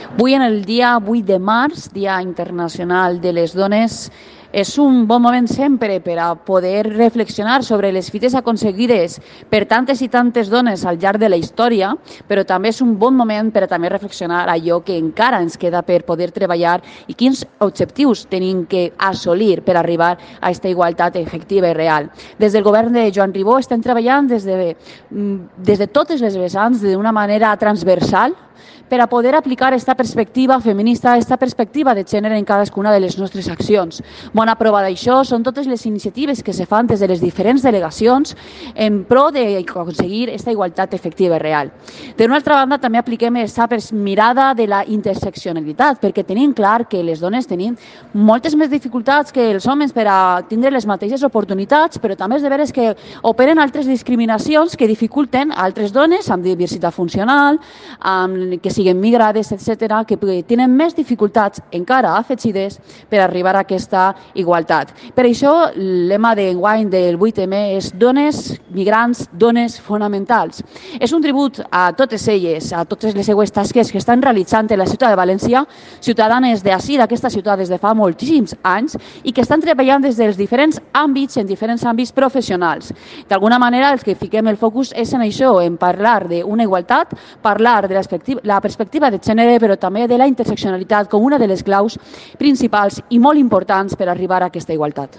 Avui, en el dia 8 de març, Dia Internacional de les Dones, és un bon moment sempre per a poder reflexionar sobre les fites aconseguides per tantes i tantes dones al llarg de la història, però també és un bon moment per a també reflexionar allò que encara ens queda per poder treballar i quins objectius tenim que assolir per arribar a aquesta igualtat efectiva i real. Des del govern de Joan Ribó estem treballant des de totes les vessants d'una manera transversal per a poder aplicar aquesta perspectiva feminista, aquesta perspectiva de gènere en cadascuna de les nostres accions. Bona prova d'això són totes les iniciatives que se fan des de les diferents delegacions en pro d'aconseguir aquesta igualtat efectiva i real. D'una altra banda, també apliquem aquesta mirada de la interseccionalitat, perquè tenim clar que les dones tenim moltes més dificultats que els homes per a tindre les mateixes oportunitats, però també és de veres que operen altres discriminacions que dificulten a altres dones amb diversitat funcional, que siguin migrades, etc., que tenen més dificultats encara afegides per arribar a aquesta igualtat. Per això, el lema d'enguany del 8M és Dones, Migrants, Dones Fonamentals. És un tribut a totes elles, a totes les seues tasques que estan realitzant en la ciutat de València, ciutadanes d'ací, d'aquesta ciutat, des de fa moltíssims anys, i que estan treballant des dels diferents àmbits, en diferents àmbits professionals. D'alguna manera, el que fiquem el focus és en això, en parlar d'una igualtat, parlar de la perspectiva de gènere, però també de la interseccionalitat com una de les claus principals i molt importants per arribar a aquesta igualtat.